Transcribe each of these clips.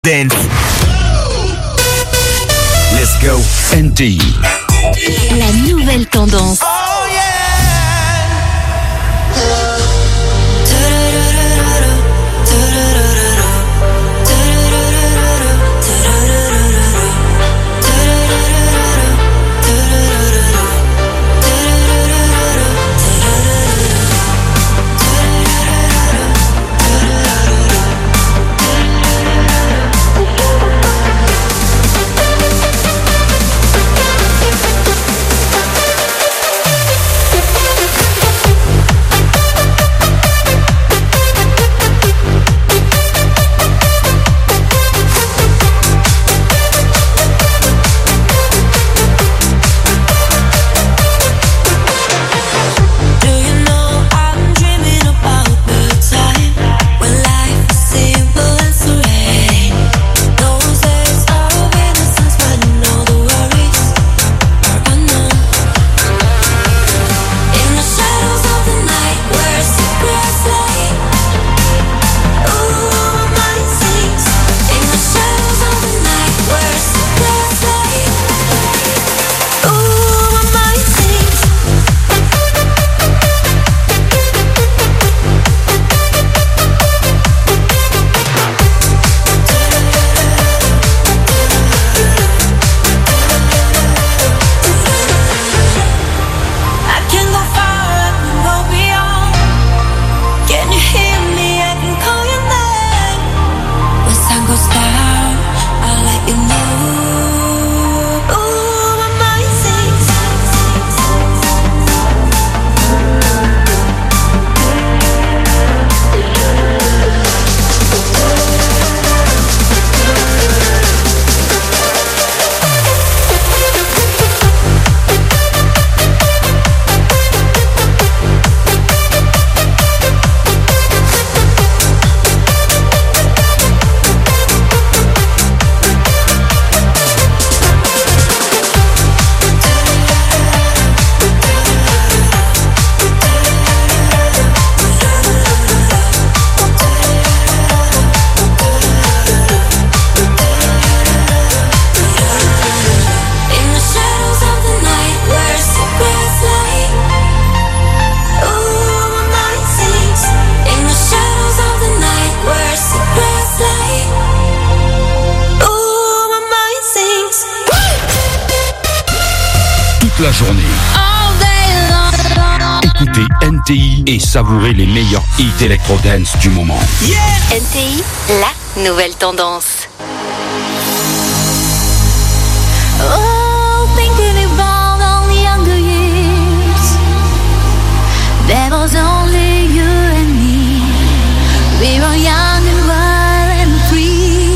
Dance. Let's go. NTI. La nouvelle tendance. Oh yeah. La journée. Écoutez NTI et savourez les meilleurs hits électro-dance du moment. Yeah. NTI, la nouvelle tendance. Oh, thinking about all the younger years, there was only you and me. We were young and wild and free.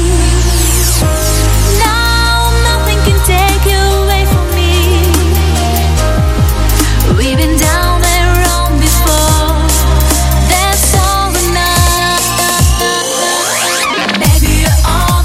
Now nothing can take you away from me. We've been down and wrong before. That's all enough. Baby, you're all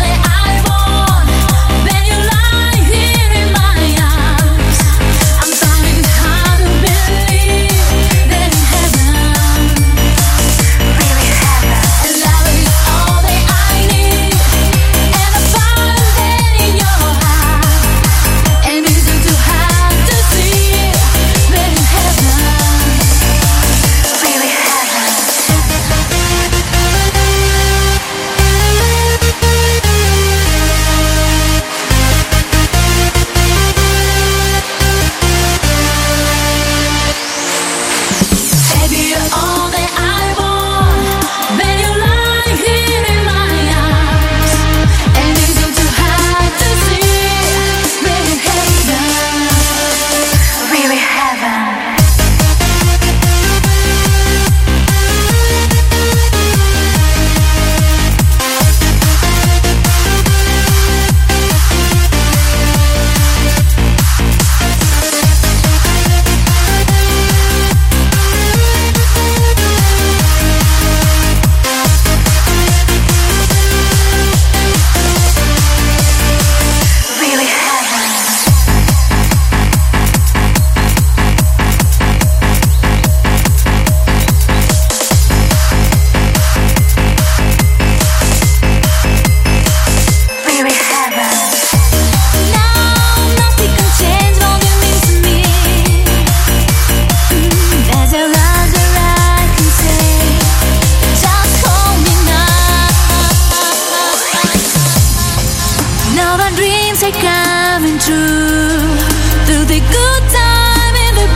day coming true. Through the good time and the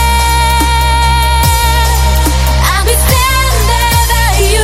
bad, I'll be standing there by you.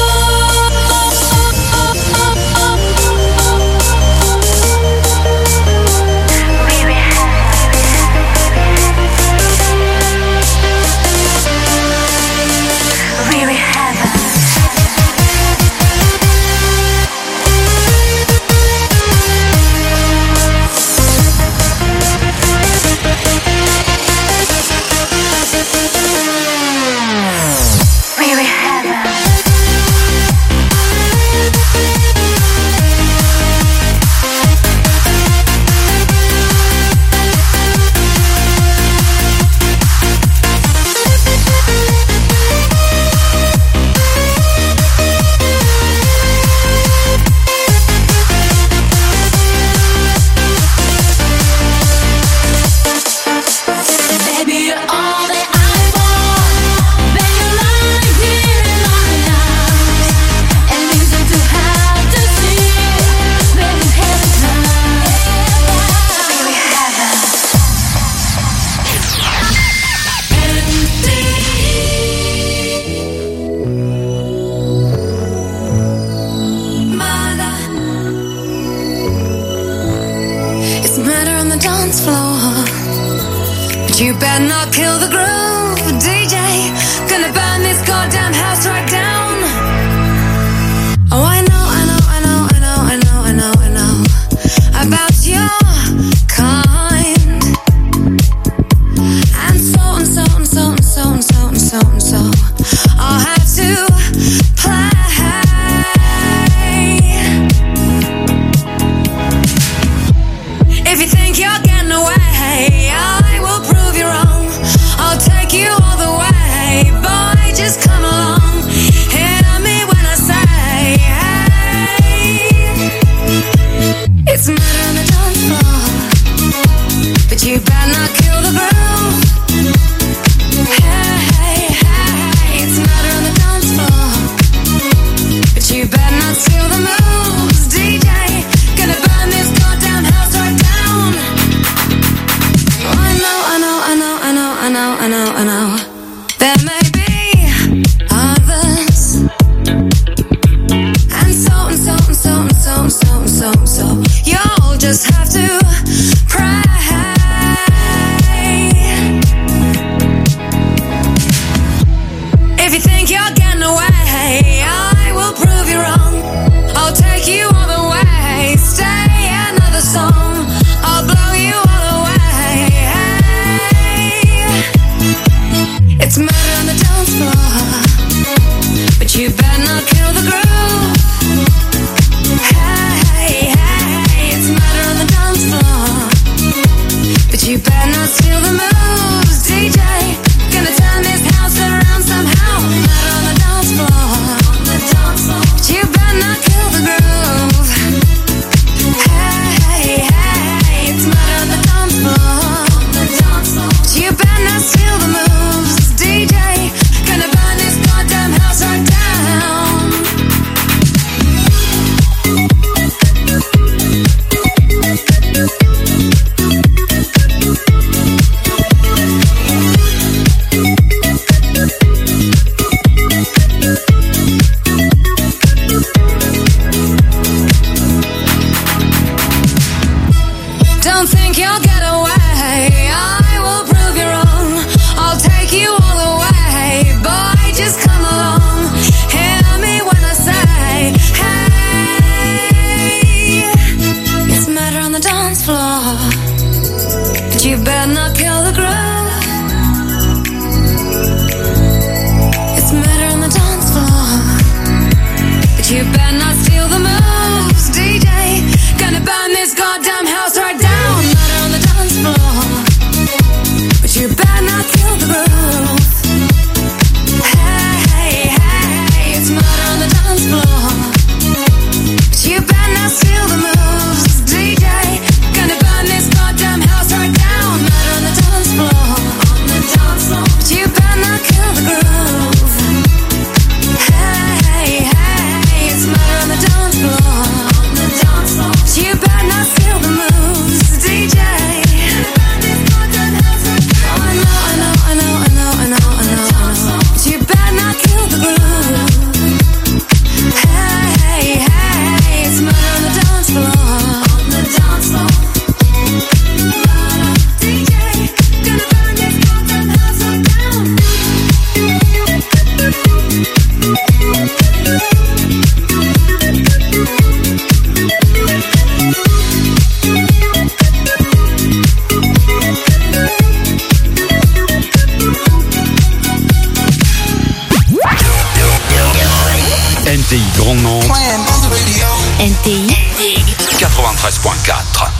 You better not kill the groove, DJ. Gonna burn this goddamn house right down. Oh, I know about your kind. And so I'll have to play. If you think you're getting away, I will prove you wrong. I'll take you all the way, boy, just come along. Hear me when I say, hey, it's murder on the dance floor, but you better not kill the groove. Hey, it's murder on the dance floor, but you better not steal the moves, DJ. Gonna burn this goddamn house right down. I know. There may be others, and so. You'll just have to pray. If you think you're getting away, I will prove you wrong. I'll take you all the way. Stay another song. I'll blow you all away. It's murder on the dance floor, but you better not kill the groove. Hey, it's murder on the dance floor, but you better not steal the moves, DJ. Gonna turn this house around somehow. Murder on the dance floor, but you better not kill the groove. Hey, it's murder on the dance floor, but you better not steal the moves, DJ. Gonna burn this goddamn house right down. Don't think you'll get away, I will prove you wrong. I'll take you all the way, boy, just come along. Hear me when I say, hey, it's murder on the dance floor, but you better not kill the groove. It's murder on the dance floor, but you better not steal the moves, DJ. Gonna burn this goddamn house right down. Murder on the dance floor, but you better not kill the groove. Hey, it's murder on the dance floor, but you better not steal the moves, DJ. Gonna burn this goddamn house right down. Murder on the dance floor. bon nom. NTI 93.4.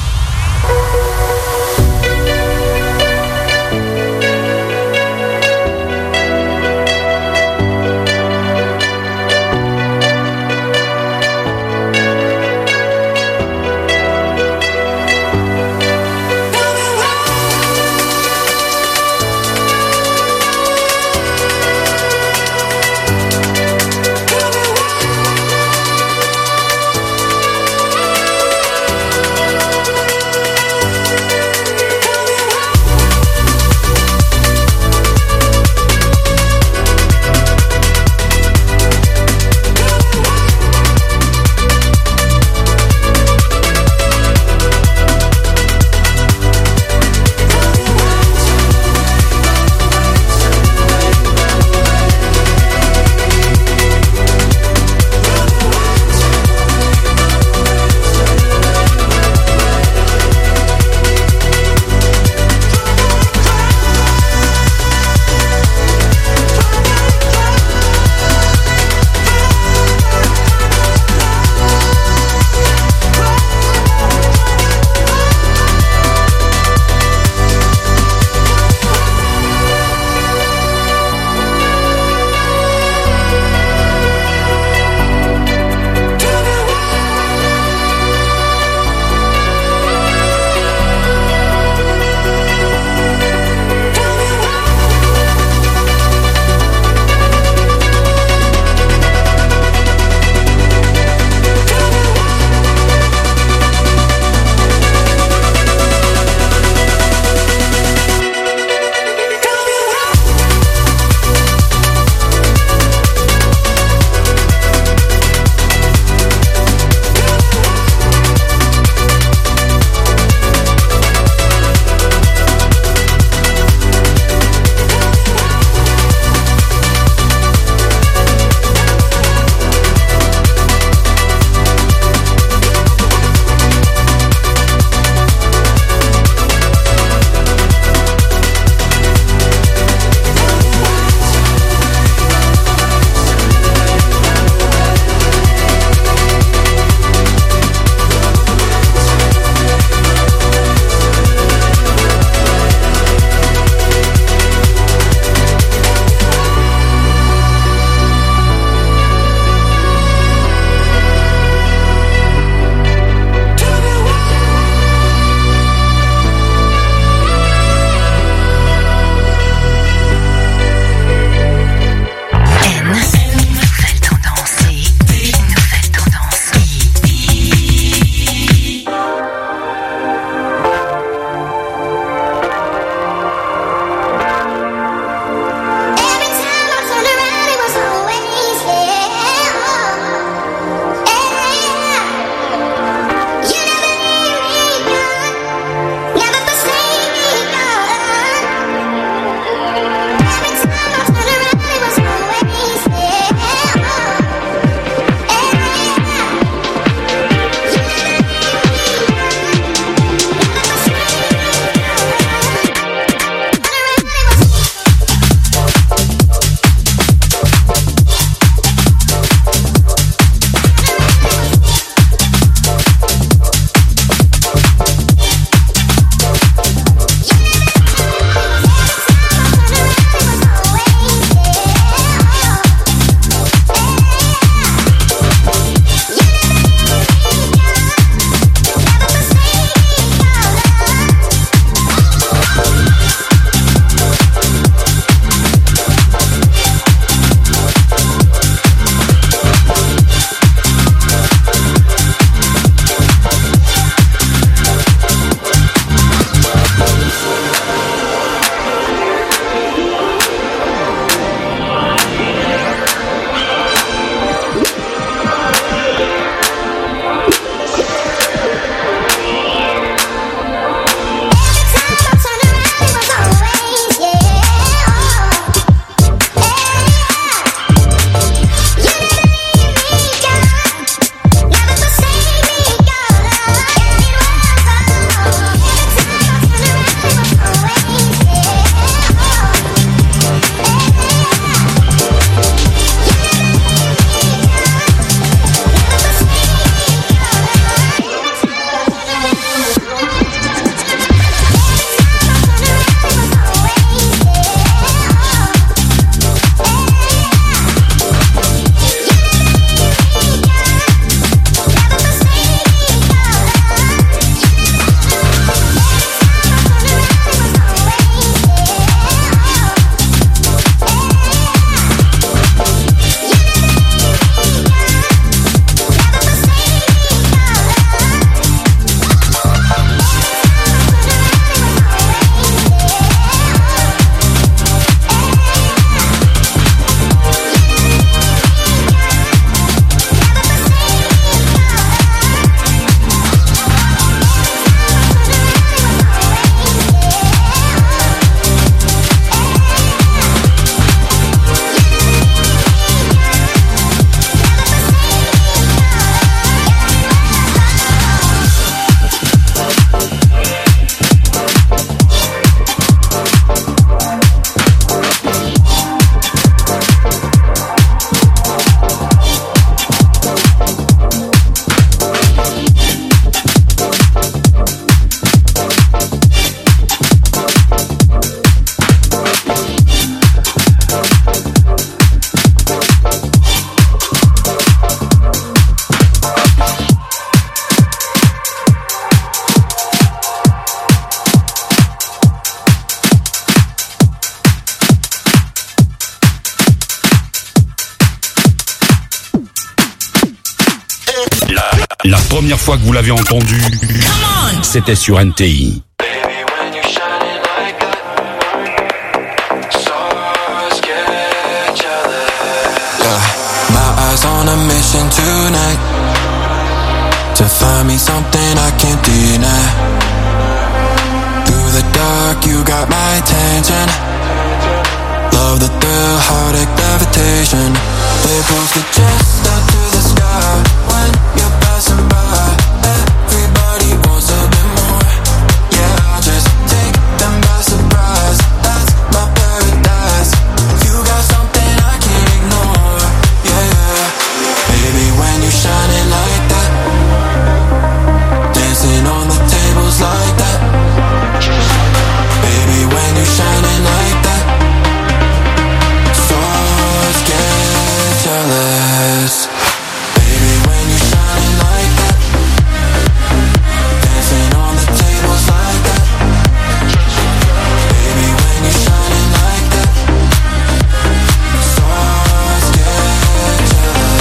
La première fois que vous l'avez entendu, c'était sur NTI. On a mission tonight to find me something I can't deny. Through the dark, you got my attention. Love the thrill, heartache, levitation. They post the chest up to the sky when you're passing by. Everybody wants a bit more. Yeah, I'll just take them by surprise. That's my paradise. You got something I can't ignore. Yeah. Baby, when you're shining like that, dancing on the tables like that. Baby, when you're shining like that, stars get jealous. Baby, when you're shining like that, dancing on the tables like that. Baby, when you're shining like that, stars get jealous.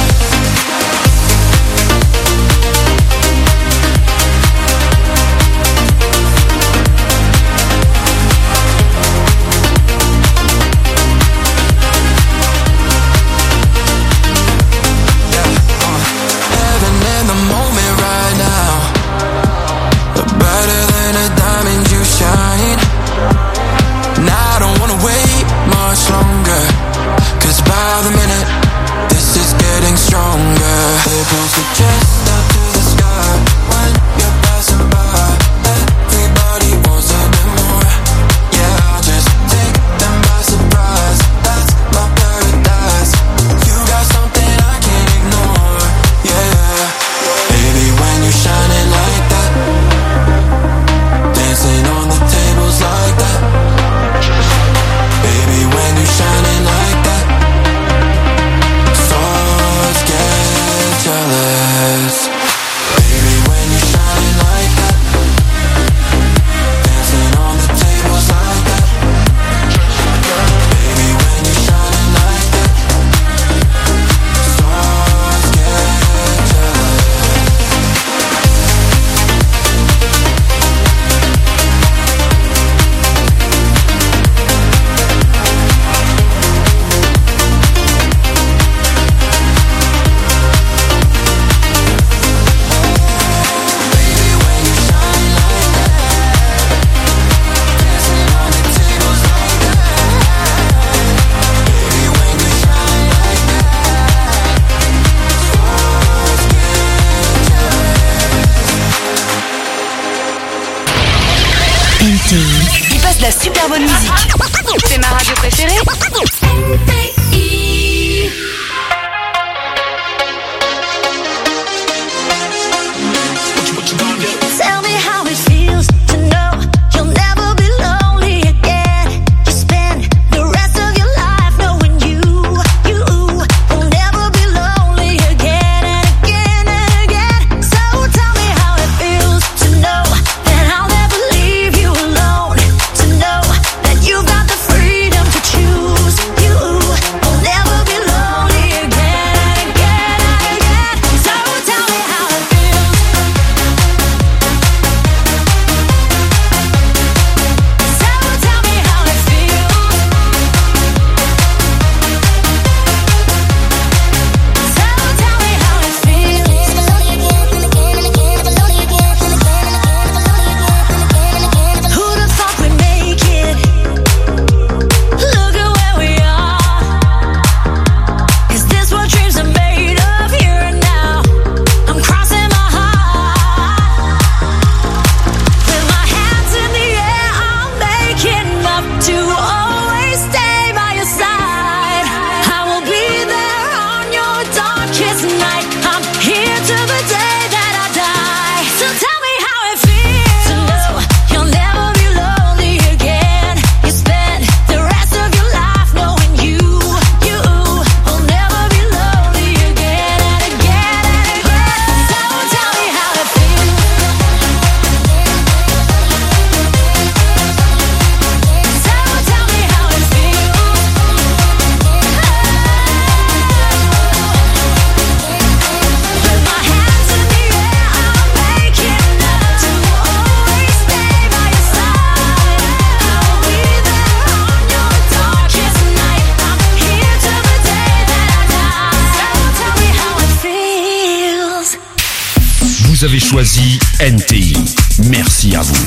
Il passe de la super bonne musique. C'est ma radio préférée. NTI. Tell me how it feels to know you'll never be lonely again. You spend the rest of your life knowing you will never be lonely again and again and again. So tell me how it feels to know that I'll never leave you alone. To know that you got the freedom to choose you. Vous avez choisi NTI. Merci à vous.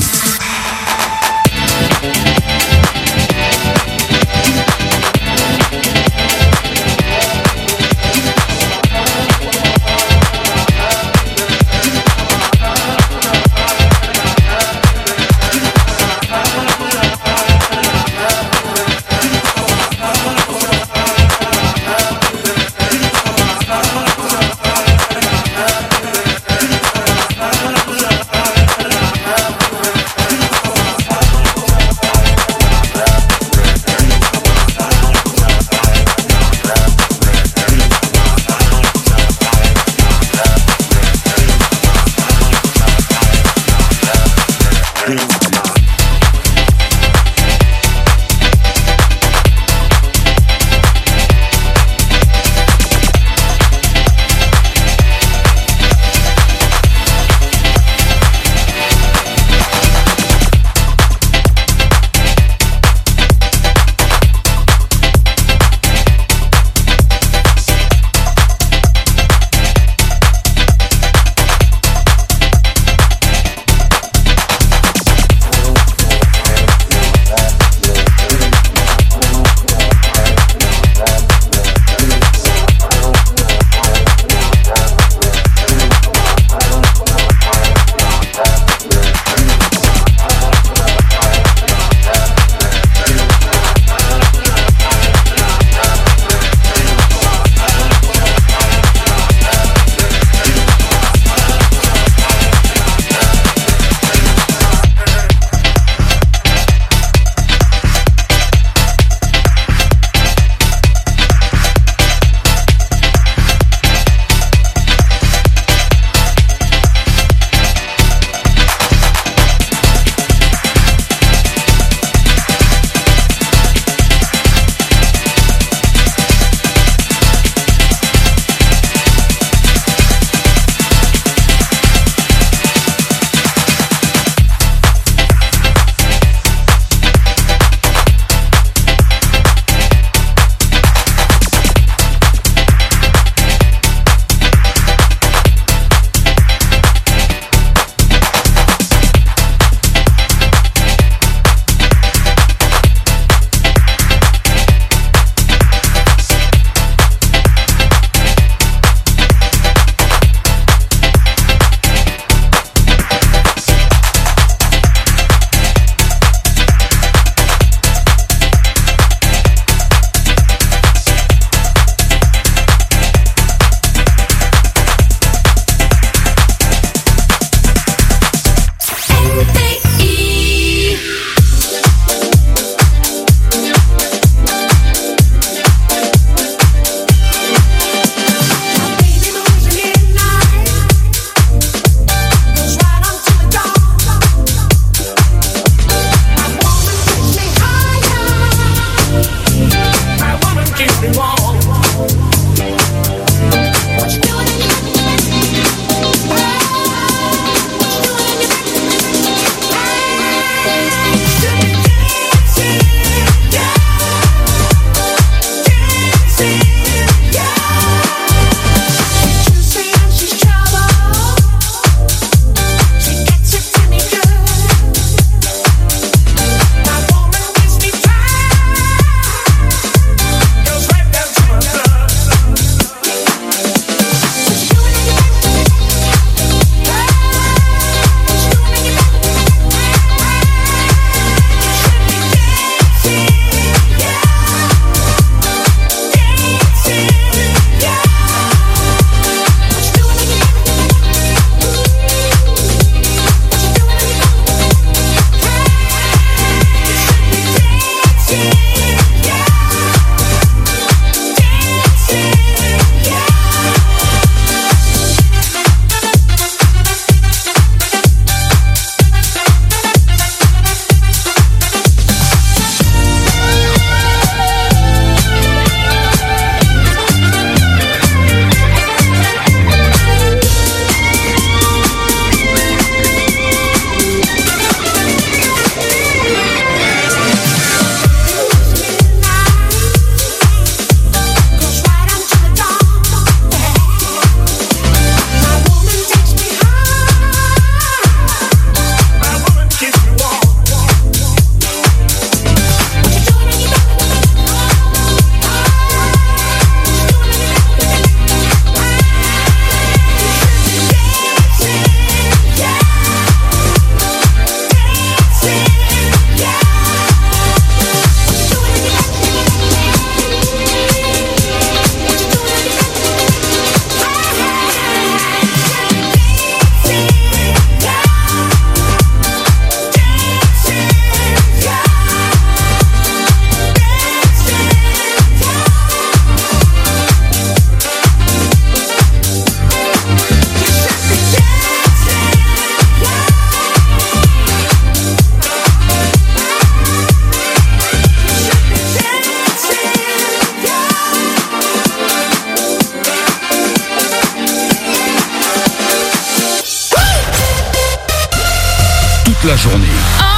toute la journée.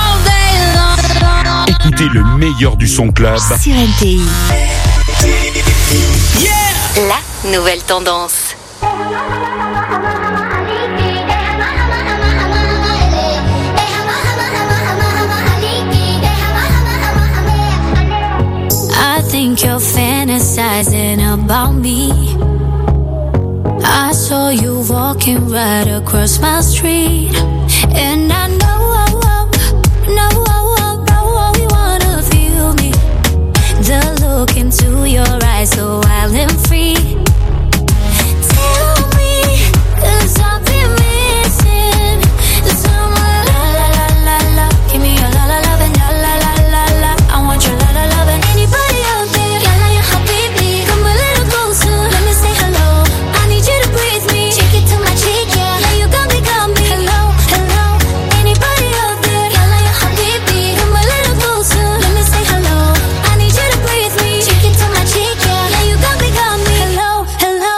Écoutez le meilleur du son club sur NTI. La nouvelle tendance. I think you're fantasizing about me. I saw you walking right across my street, and I know you wanna feel me. The look into your eyes, so wild and free. Tell me, 'cause I've been missing someone. La la la la la, give me your la la love and la la la la la. I want your la la love and anybody out there. La la ya habibi, come a little closer, let me say hello. I need you to breathe me, take it to my cheek, yeah. Now you got me. Hello, hello, anybody out there. La la ya habibi, come a little closer, let me say hello. I need you to breathe me, take it to my cheek, yeah. Now you got me. Hello, hello.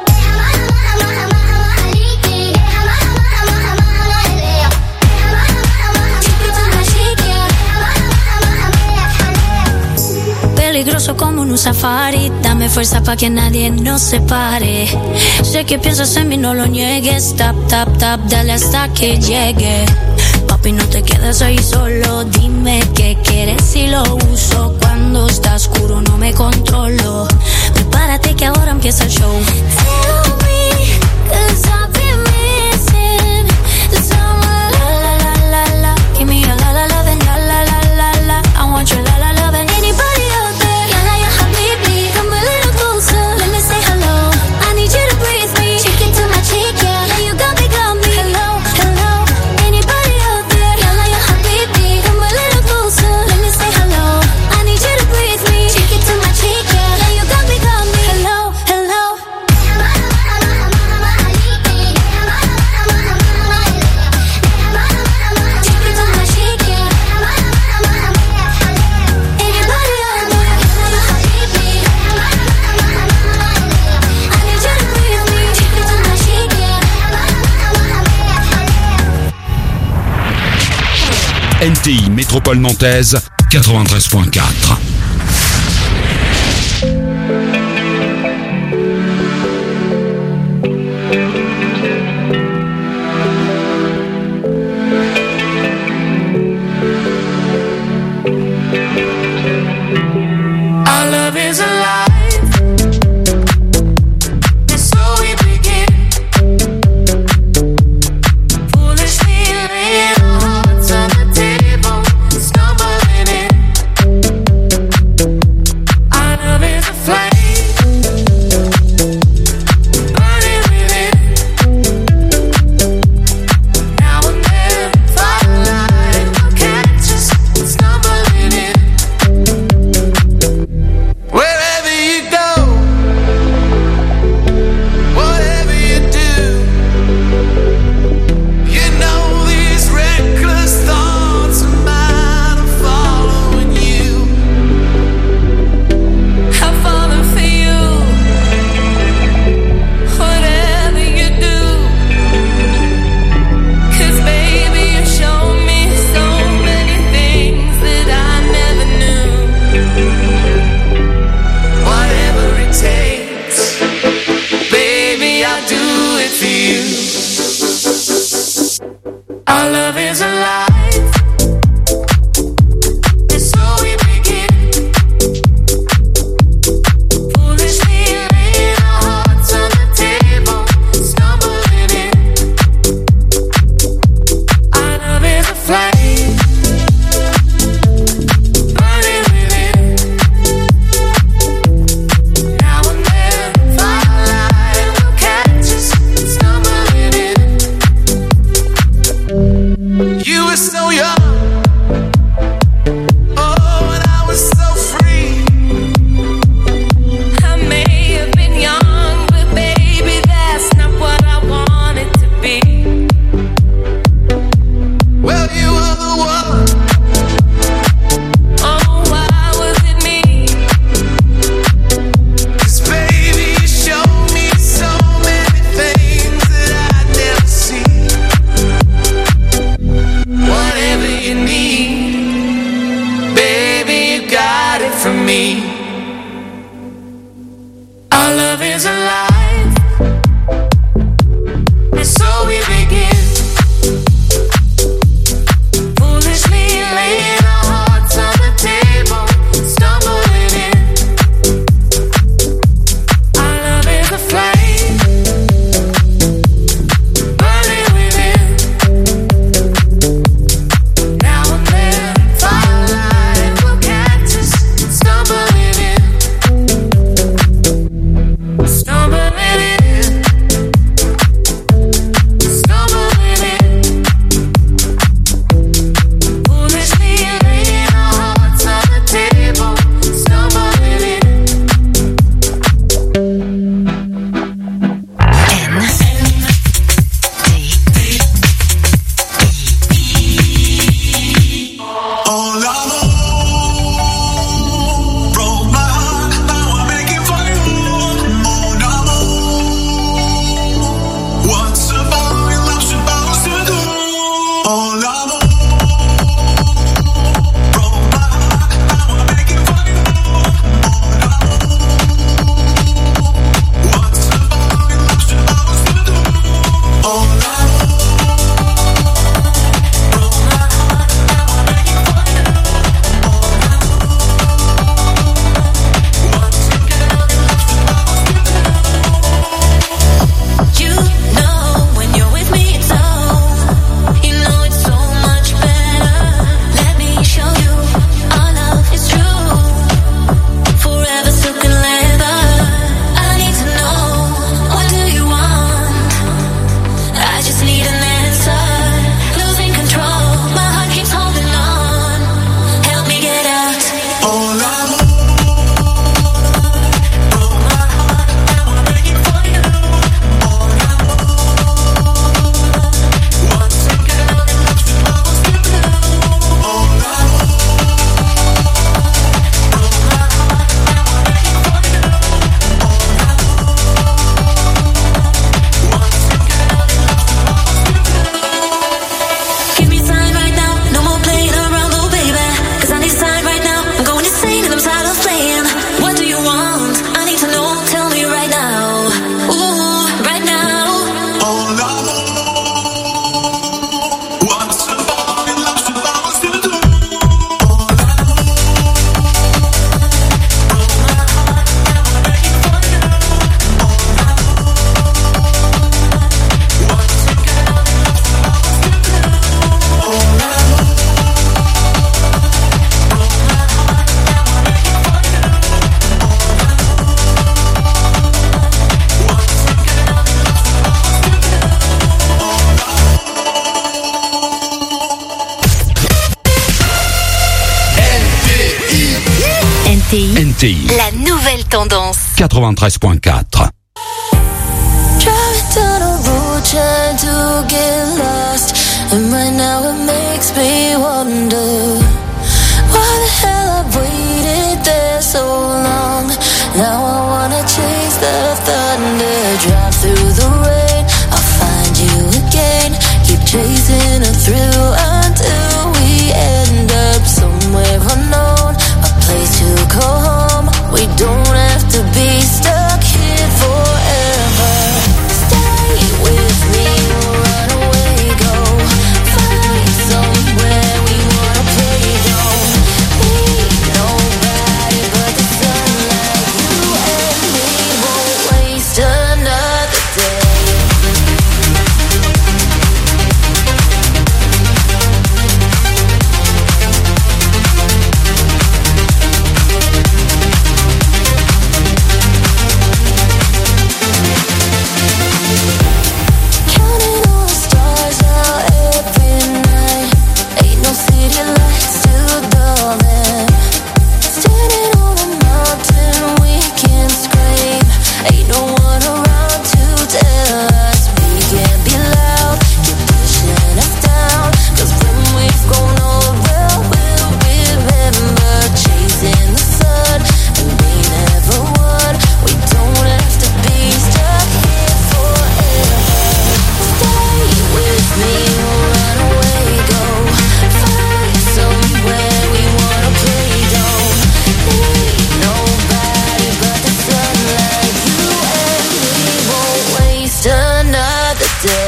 Peligroso como un safari, dame fuerza pa' que nadie nos separe. Sé que piensas en mí, no lo niegues. Tap, tap, tap, dale hasta que llegue. Papi, no te quedes ahí solo, dime qué quieres y lo uso. Cuando está oscuro no me controlo. Prepárate que ahora empieza el show. Tell me, 'cause I've been missing someone. La la la la la, give me your la la love and la la la la la. I want your la la love and anybody out there. La la ya habibi, come a little closer, let me say hello. I need you to breathe me, take it to my cheek, yeah. Now you got me. Hello, hello, anybody out there. La la ya habibi, come a little closer, let me say hello. I need you to breathe me, take it to my cheek, yeah. Now you got me. Hello, hello. Take it to my cheek, yeah. Anybody out there. I need you to breathe me, take it to my cheek, yeah. NTI Métropole Nantaise 93.4. Our love is alive, and so we begin. Foolishly laying our hearts on the table, stumbling in. Our love is a flame, burning within. Now and then, firelight will catch us stumbling in. Wherever you go, whatever you do, you know these reckless thoughts of mine are following you. I'm falling for you, whatever you do. 'Cause baby, you show me so many things that I never knew. Whatever it takes, baby, I'll do it for you. Our love is alive, and so we begin. Foolishly laying our hearts on the table, stumbling in. Our love is a flame, burning within. Now and then, firelight will catch us stumbling in. You were NTI. La nouvelle tendance. 93.4. Driving down a road trying to get lost, and right now it makes me wonder why the hell I waited there so long. Now I wanna chase the thunder, drive through the rain, I'll find you again, keep chasing it through until we end up somewhere unknown, a place to call home. We don't have to be stuck here forever. Stay with me, we'll run away, go find somewhere we wanna play. Don't need nobody but the sunlight. You and me won't waste another day. Counting all the stars out every night. Ain't no city lights to dull them. Standing on a mountain we can scream. Ain't no one around to tell us we can't be loud. You're pushing us down, 'cause when we've grown old, well, we'll remember chasing the sun, and we never won. We don't have to be stuck here forever. Stay with me, we'll run away, go find somewhere we wanna play. Don't need nobody but the sunlight. You and me won't waste another day.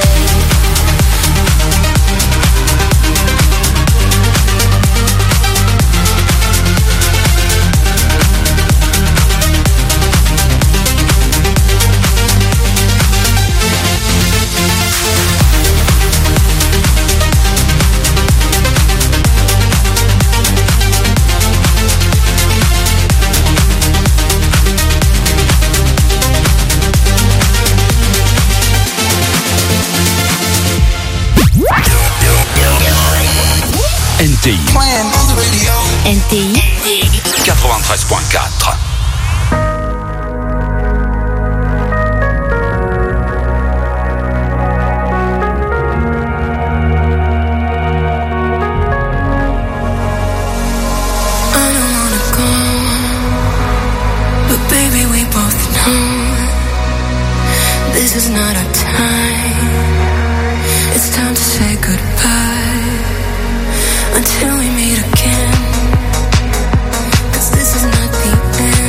NTI. Playing on the radio. NTI. 93.4. I don't wanna go, but baby we both know this is not our time. It's time to say goodbye until we meet again. 'Cause this is not the end.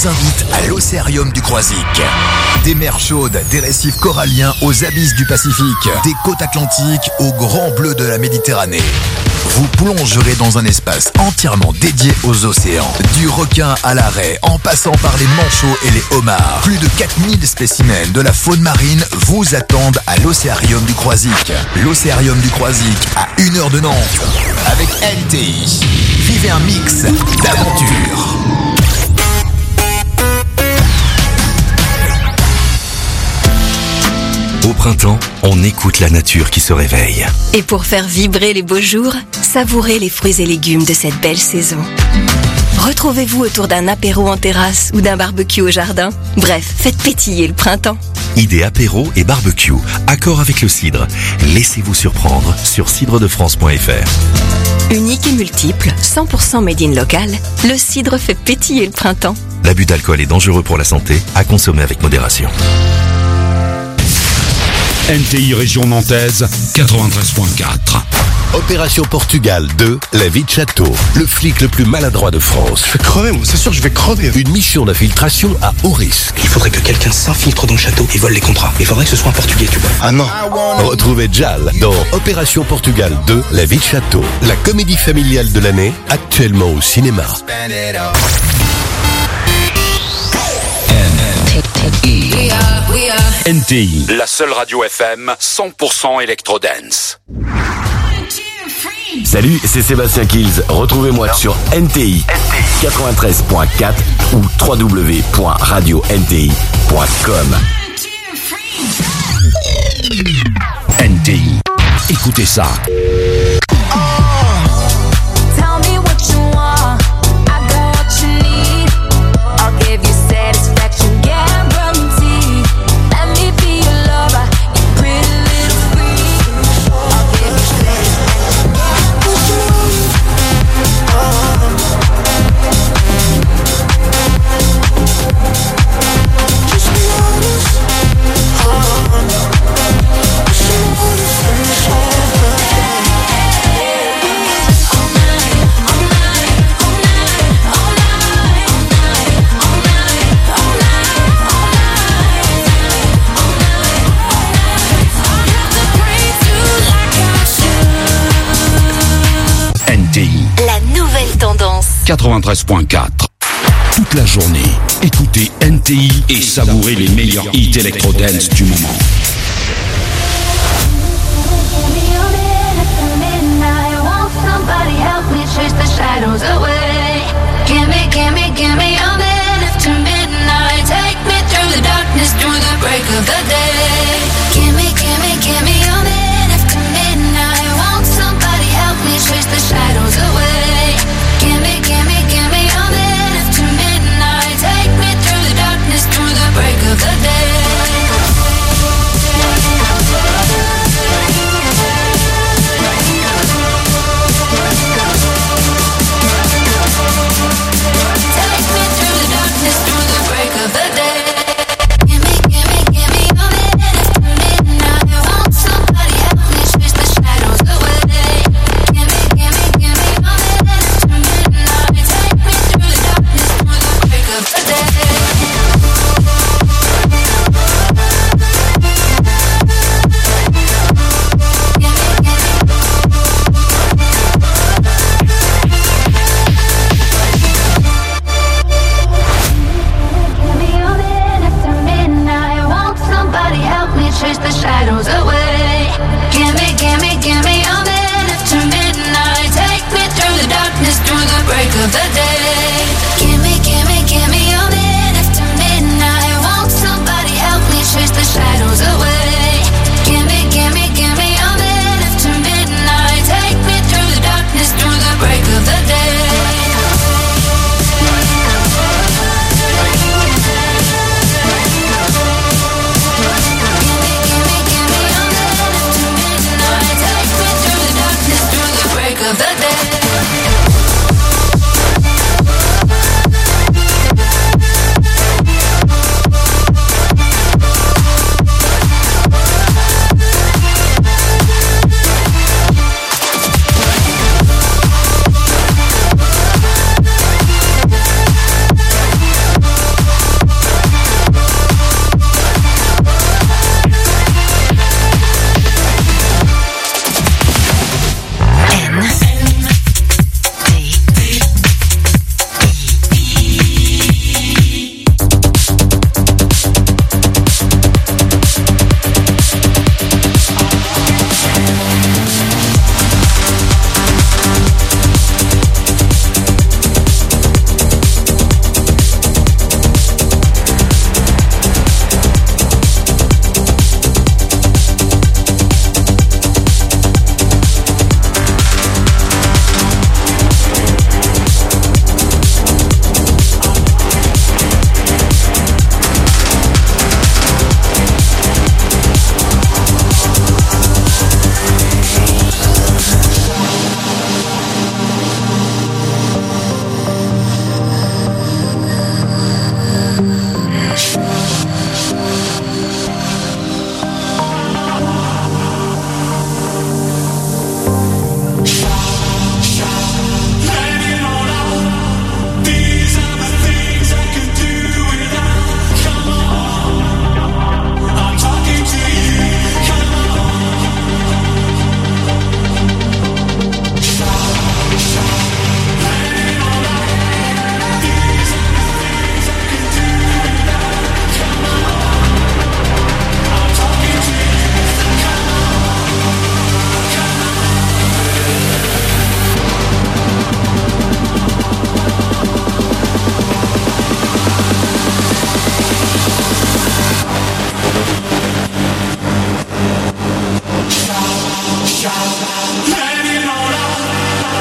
vous invite à l'Océarium du Croisic. Des mers chaudes, des récifs coralliens aux abysses du Pacifique, des côtes atlantiques aux grands bleus de la Méditerranée. Vous plongerez dans un espace entièrement dédié aux océans. Du requin à la raie, en passant par les manchots et les homards. Plus de 4000 spécimens de la faune marine vous attendent à l'Océarium du Croisic. L'Océarium du Croisic, à 1 heure de Nantes. Avec LTI. Vivez un mix d'aventures. Au printemps, on écoute la nature qui se réveille. Et pour faire vibrer les beaux jours, savourez les fruits et légumes de cette belle saison. Retrouvez-vous autour d'un apéro en terrasse ou d'un barbecue au jardin. Bref, faites pétiller le printemps. Idée apéro et barbecue, accord avec le cidre. Laissez-vous surprendre sur cidredefrance.fr. Unique et multiple, 100% made in local, le cidre fait pétiller le printemps. L'abus d'alcool est dangereux pour la santé, à consommer avec modération. NTI Région Nantaise, 93.4. Opération Portugal 2, la vie de château. Le flic le plus maladroit de France. Je vais crever, moi, c'est sûr que je vais crever. Une mission d'infiltration à haut risque. Il faudrait que quelqu'un s'infiltre dans le château et vole les contrats. Il faudrait que ce soit un Portugais, tu vois. Ah non. Retrouvez Jal dans Opération Portugal 2, la vie de château. La comédie familiale de l'année, actuellement au cinéma. NTI, la seule radio FM 100% électro-dance. Salut, c'est Sébastien Kills. Retrouvez-moi sur NTI 93.4 ou www.radio-nti.com. NTI, écoutez ça. La nouvelle tendance. 93.4. Toute la journée, écoutez NTI et savourez les meilleurs hits électro-dance du moment.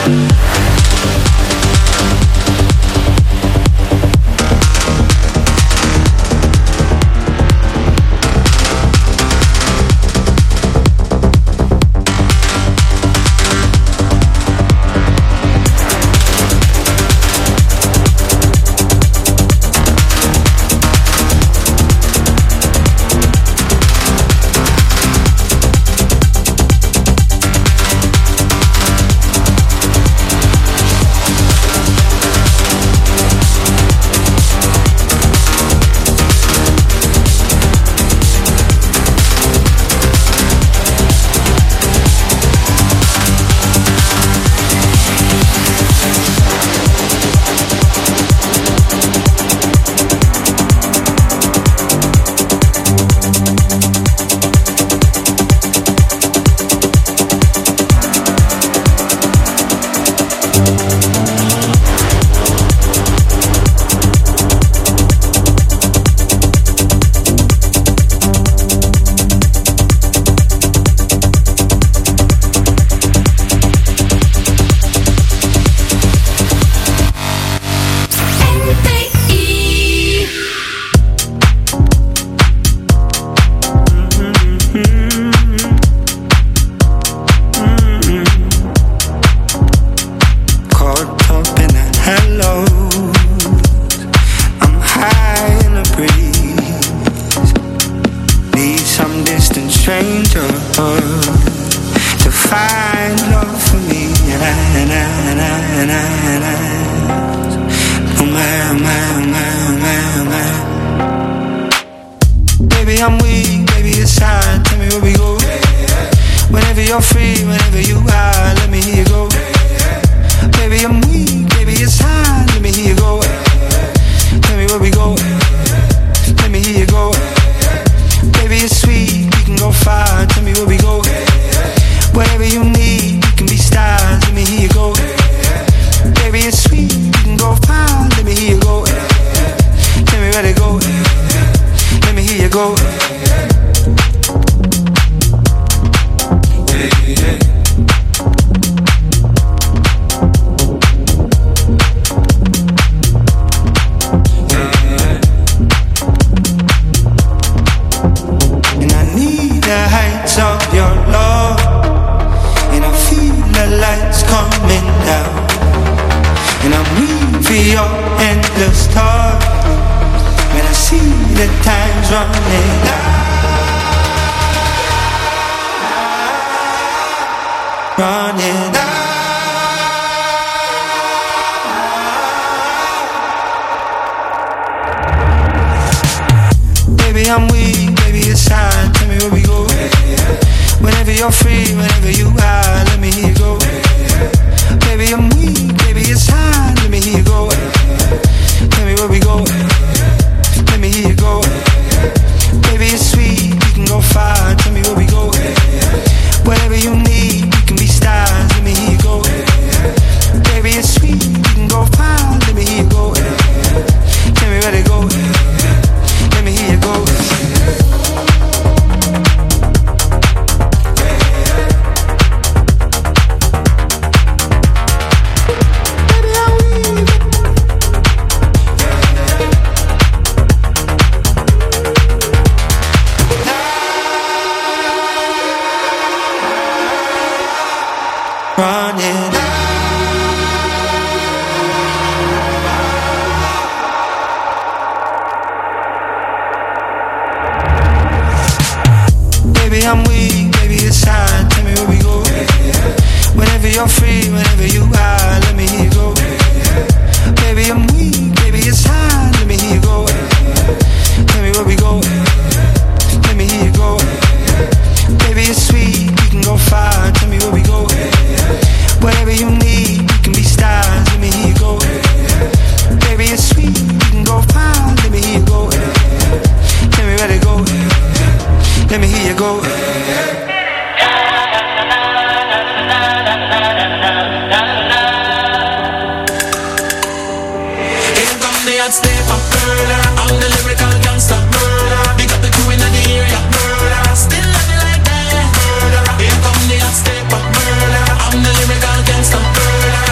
Still love me like that. I'm the lyrical gangster.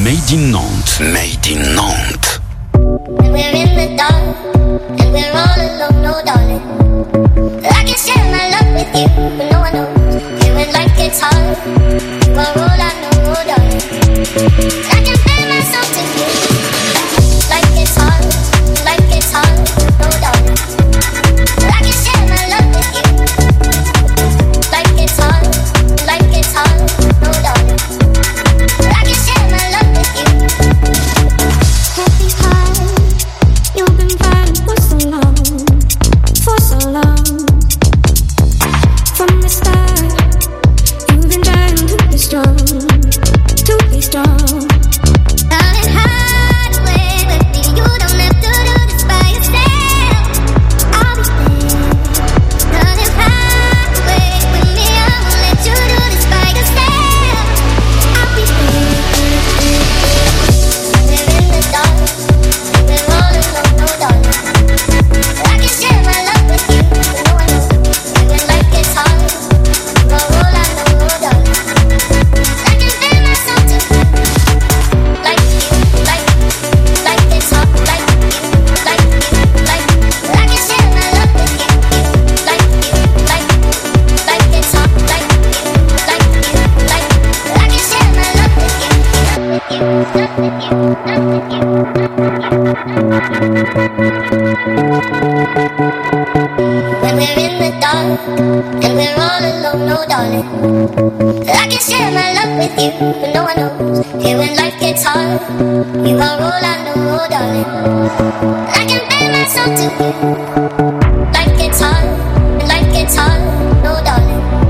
Made in Nantes. Made in Nantes. When we're in the dark and we're all alone, oh darling, I can share my love with you, but no one knows. And when life gets hard, you are all I know, oh darling. I can feel myself to you. Life gets hard, oh darling. I can share my love with you. Life gets hard, oh darling. I can share my love with you. Happy heart, you've been fighting for so long. From the start, you've been trying to be strong. Darling, hide away with me. You don't have to do this by yourself. I'll be there. Darling, hide away with me. I won't let you do this by yourself. I'll be there. We're in the dark, we're all alone, no darling. I can share my love with you, but no one knows. And when life gets hard, you are all I know, oh darling. I can feel myself to you. Like you, like gets hard, like you, like. I can share my love with you. Like you, like gets hard, like you, like. I can share my love with you. When we're in the dark and we're all alone, no darling, I can share my love with you, but no one knows. Here when life gets hard, you are all I know, oh darling. I can feel myself to you. Life gets hard, no darling.